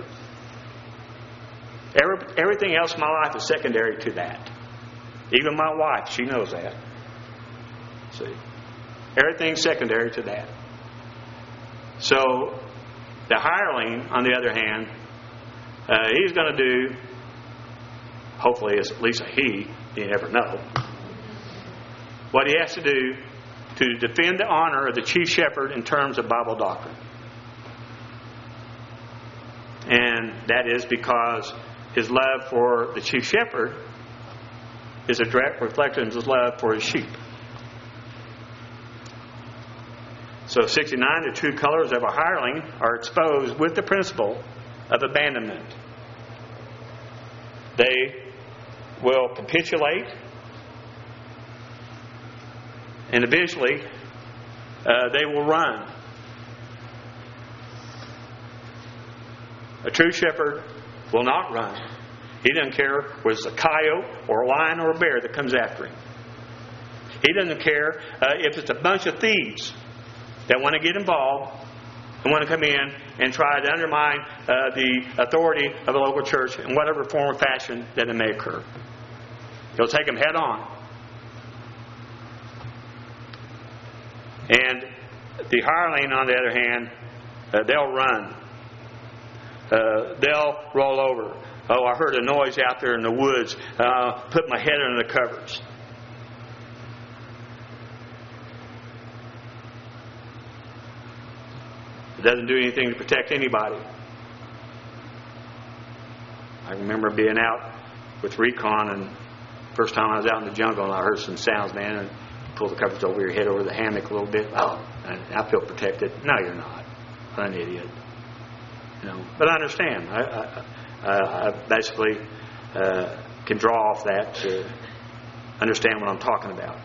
Every, everything else in my life is secondary to that. Even my wife, she knows that. See, everything's secondary to that. So, the hireling, on the other hand, uh, he's going to do, hopefully it's at least a he, you never know, what he has to do to defend the honor of the chief shepherd in terms of Bible doctrine. And that is because his love for the chief shepherd is a direct reflection of his love for his sheep. So sixty-nine, the true colors of a hireling are exposed with the principle of abandonment. They will capitulate. Individually, uh, they will run. A true shepherd will not run. He doesn't care whether it's a coyote or a lion or a bear that comes after him. He doesn't care uh, if it's a bunch of thieves that want to get involved and want to come in and try to undermine uh, the authority of a local church in whatever form or fashion that it may occur. He'll take them head on. And the hireling, on the other hand, uh, they'll run. Uh, they'll roll over. Oh, I heard a noise out there in the woods. Uh, put my head under the covers. It doesn't do anything to protect anybody. I remember being out with recon, and first time I was out in the jungle, and I heard some sounds, man, and pull the covers over your head, over the hammock a little bit. Oh, and I feel protected. No, you're not. I'm an idiot. You know, but I understand. I, I, I, I basically uh, can draw off that to understand what I'm talking about.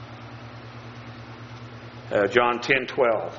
Uh, John ten twelve.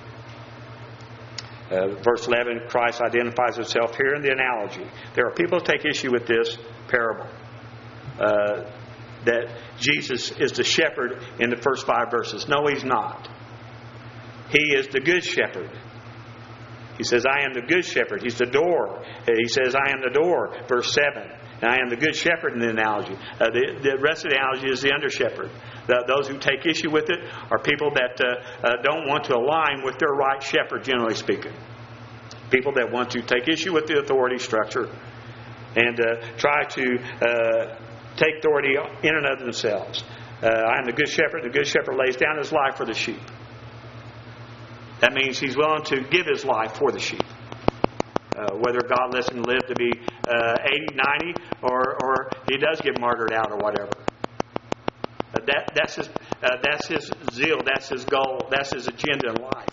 Uh, verse eleven, Christ identifies himself here in the analogy. There are people who take issue with this parable. Uh, that Jesus is the shepherd in the first five verses. No, he's not. He is the good shepherd. He says, I am the good shepherd. He's the door. He says, I am the door. Verse seven. And I am the good shepherd in the analogy. Uh, the, the rest of the analogy is the under shepherd. The, those who take issue with it are people that uh, uh, don't want to align with their right shepherd, generally speaking. People that want to take issue with the authority structure and uh, try to uh, take authority in and of themselves. Uh, I am the good shepherd. The good shepherd lays down his life for the sheep. That means he's willing to give his life for the sheep. Uh, whether God lets him live to be uh, eighty, ninety, or, or he does get martyred out or whatever. Uh, that, that's his, uh, that's his zeal. That's his goal. That's his agenda in life.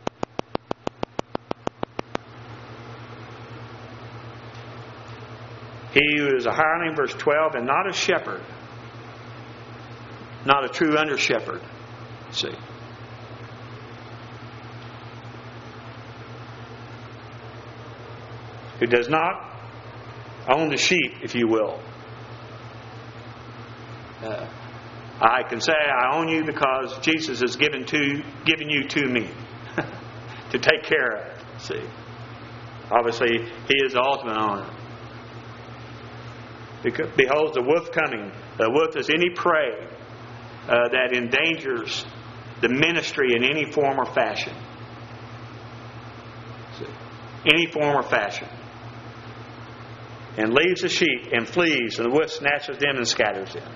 He who is a hireling, verse twelve, and not a shepherd, not a true under shepherd. See. Who does not own the sheep, if you will. Uh, I can say I own you because Jesus has given to given you to me to take care of. See, Obviously, He is the ultimate owner. Behold, the wolf coming. The wolf is any prey uh, that endangers the ministry in any form or fashion. See? Any form or fashion. And leaves the sheep and flees, and the wolf snatches them and scatters them.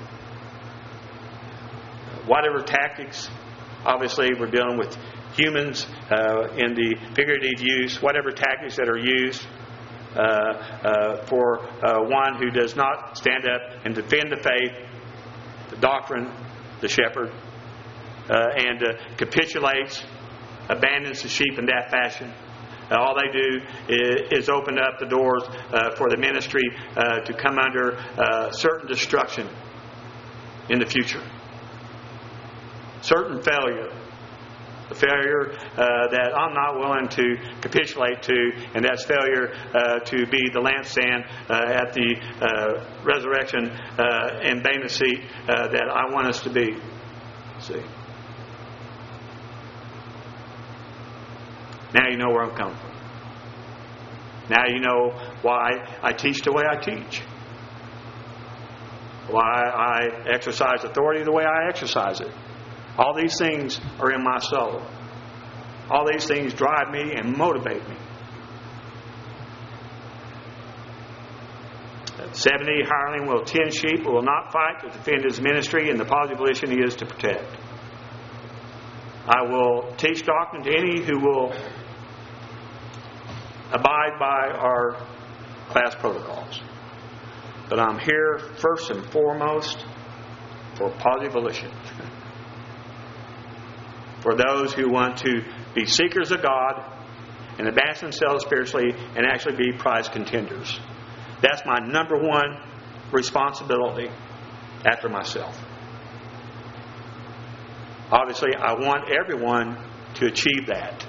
Whatever tactics, obviously we're dealing with humans uh, in the figurative use, whatever tactics that are used uh, uh, for uh, one who does not stand up and defend the faith, the doctrine, the shepherd, uh, and uh, capitulates, abandons the sheep in that fashion. Uh, all they do is, is open up the doors uh, for the ministry uh, to come under uh, certain destruction in the future. Certain failure. The failure uh, that I'm not willing to capitulate to, and that's failure uh, to be the lampstand uh, at the uh, resurrection uh, and Bema seat uh, that I want us to be. See? Now you know where I'm coming from. Now you know why I teach the way I teach. Why I exercise authority the way I exercise it. All these things are in my soul. All these things drive me and motivate me. Seventy hireling will tend sheep, will not fight to defend his ministry and the positive volition he is to protect. I will teach doctrine to any who will abide by our class protocols. But I'm here first and foremost for positive volition. For those who want to be seekers of God and advance themselves spiritually and actually be prize contenders. That's my number one responsibility after myself. Obviously, I want everyone to achieve that.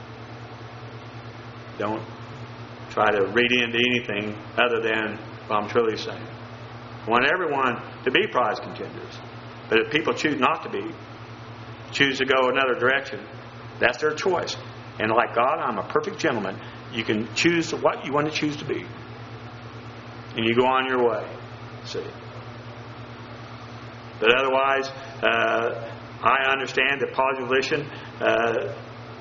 Don't try to read into anything other than what I'm truly saying. I want everyone to be prize contenders. But if people choose not to be, choose to go another direction, that's their choice. And like God, I'm a perfect gentleman. You can choose what you want to choose to be. And you go on your way. See? But otherwise, uh, I understand that positive volition, uh,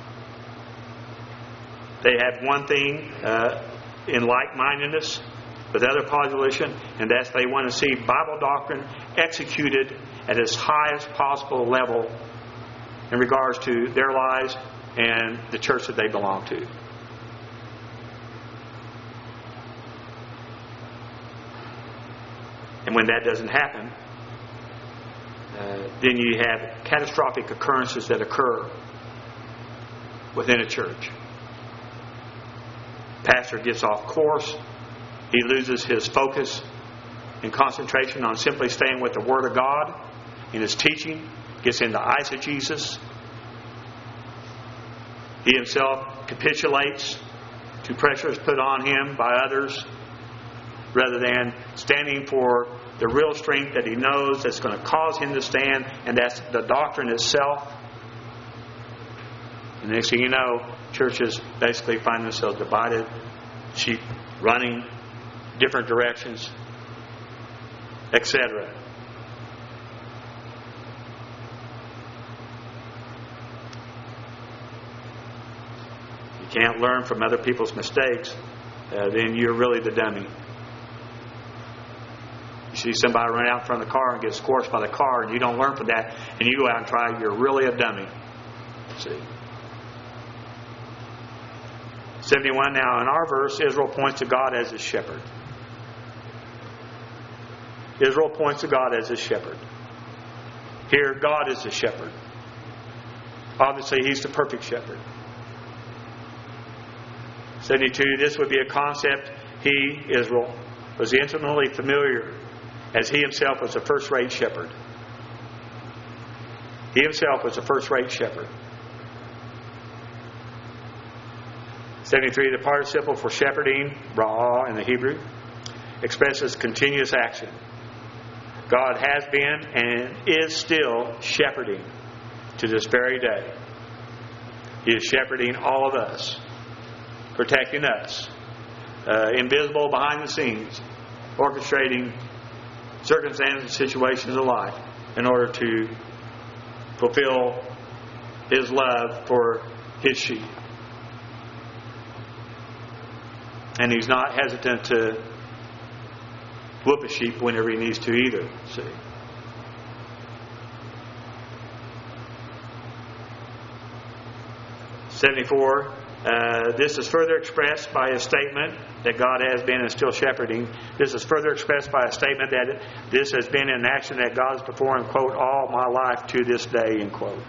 they have one thing uh, in like-mindedness with other positive volition, and that's they want to see Bible doctrine executed at its highest possible level in regards to their lives and the church that they belong to. And when that doesn't happen, uh, then you have catastrophic occurrences that occur within a church. Pastor gets off course. He loses his focus and concentration on simply staying with the Word of God in his teaching. Gets in the eyes of Jesus. He himself capitulates to pressures put on him by others rather than standing for the real strength that he knows that's going to cause him to stand, and that's the doctrine itself. And the next thing you know, churches basically find themselves divided, sheep running different directions, et cetera. You can't learn from other people's mistakes, uh, then you're really the dummy. You see somebody run out in front of the car and get squashed by the car, and you don't learn from that, and you go out and try, you're really a dummy. See? seventy-one, now in our verse, Israel points to God as his shepherd. Israel points to God as his shepherd. Here, God is the shepherd. Obviously, he's the perfect shepherd. seventy-two, this would be a concept he, Israel, was intimately familiar, as he himself was a first-rate shepherd. He himself was a first-rate shepherd. seventy-three, the participle for shepherding, ra'ah in the Hebrew, expresses continuous action. God has been and is still shepherding to this very day. He is shepherding all of us. protecting us. Uh, invisible behind the scenes, orchestrating circumstances and situations of life in order to fulfill His love for His sheep. And He's not hesitant to whoop a sheep whenever He needs to either. See? seventy-four. Uh, this is further expressed by a statement that God has been and still shepherding. This is further expressed by a statement that this has been an action that God has performed, quote, all my life to this day, end quote.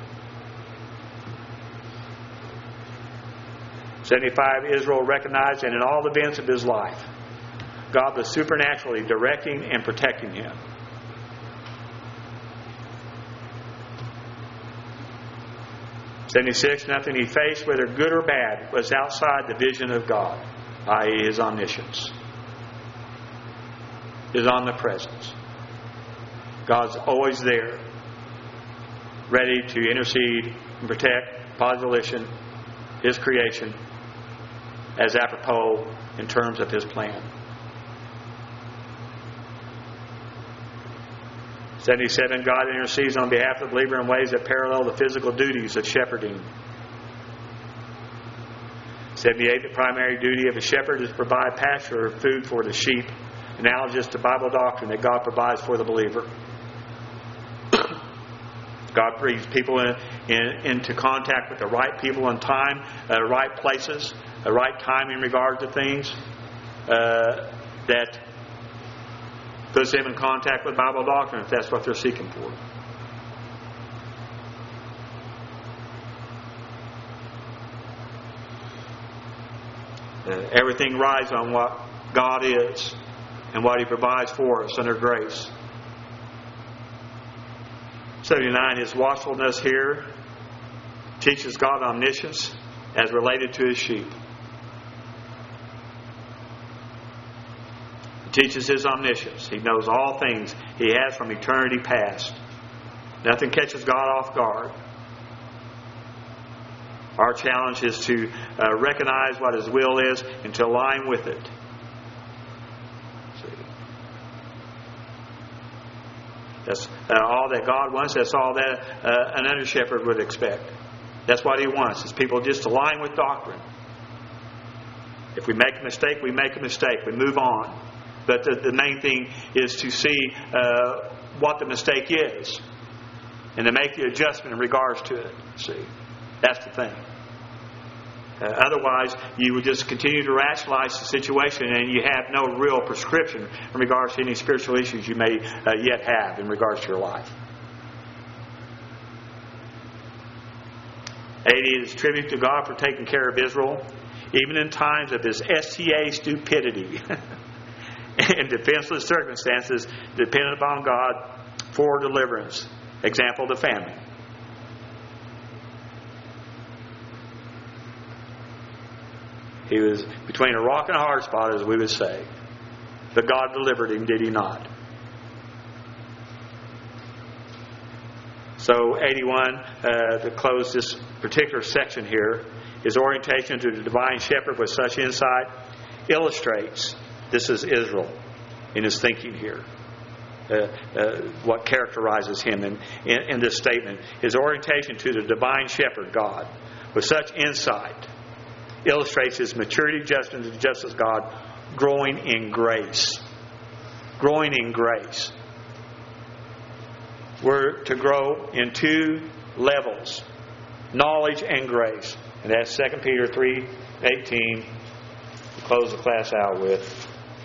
seventy-five. Israel recognized that in all events of his life, God was supernaturally directing and protecting him. seventy-six. Nothing he faced, whether good or bad, was outside the vision of God, that is His omniscience, His omnipresence. God's always there, ready to intercede and protect God's volition, His creation, as apropos in terms of His plan. seventy-seven. God intercedes on behalf of the believer in ways that parallel the physical duties of shepherding. seventy-eight. The primary duty of a shepherd is to provide pasture or food for the sheep, analogous to Bible doctrine that God provides for the believer. God brings people in, in, into contact with the right people in time, uh, right places, the right time in regard to things uh, that puts them in contact with Bible doctrine if that's what they're seeking for. Uh, everything rides on what God is and what He provides for us under grace. seventy-nine. His watchfulness here teaches God omniscience as related to His sheep. He teaches His omniscience. He knows all things He has from eternity past. Nothing catches God off guard. Our challenge is to uh, recognize what His will is and to align with it. See? That's uh, all that God wants. That's all that uh, an under shepherd would expect. That's what He wants, is people just align with doctrine. If we make a mistake, we make a mistake. We move on. But the, the main thing is to see uh, what the mistake is and to make the adjustment in regards to it. See, that's the thing. Uh, otherwise, you would just continue to rationalize the situation and you have no real prescription in regards to any spiritual issues you may uh, yet have in regards to your life. eighty is tribute to God for taking care of Israel, even in times of His S T A stupidity. In defenseless circumstances, dependent upon God for deliverance. Example, the famine. He was between a rock and a hard spot, as we would say. But God delivered him, did He not? So, eighty-one, uh, to close this particular section here, his orientation to the divine shepherd with such insight illustrates. This is Israel in his thinking here. Uh, uh, what characterizes him in, in, in this statement. His orientation to the divine shepherd, God, with such insight, illustrates his maturity, judgment, and justice, God, growing in grace. Growing in grace. We're to grow in two levels, knowledge and grace. And that's Second Peter three eighteen. We'll close the class out with.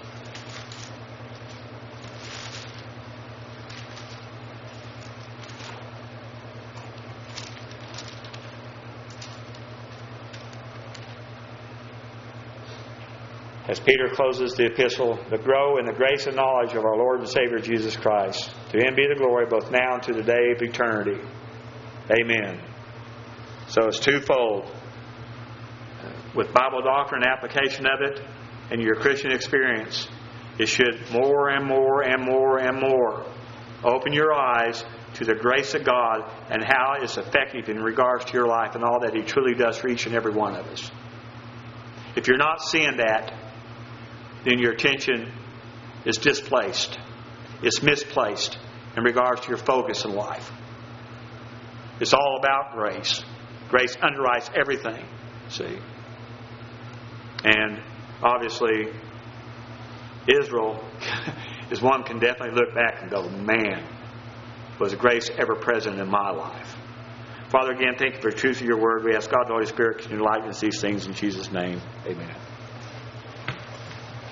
As Peter closes the epistle, but grow in the grace and knowledge of our Lord and Savior Jesus Christ. To Him be the glory both now and to the day of eternity. Amen. So it's twofold. With Bible doctrine and application of it and your Christian experience, it should more and more and more and more open your eyes to the grace of God and how it's effective in regards to your life and all that He truly does for each and every one of us. If you're not seeing that, then your attention is displaced. It's misplaced in regards to your focus in life. It's all about grace. Grace underwrites everything. See? And obviously, Israel is one can definitely look back and go, man, was grace ever present in my life? Father, again, thank you for the truth of your word. We ask God the Holy Spirit to enlighten us these things in Jesus' name. Amen.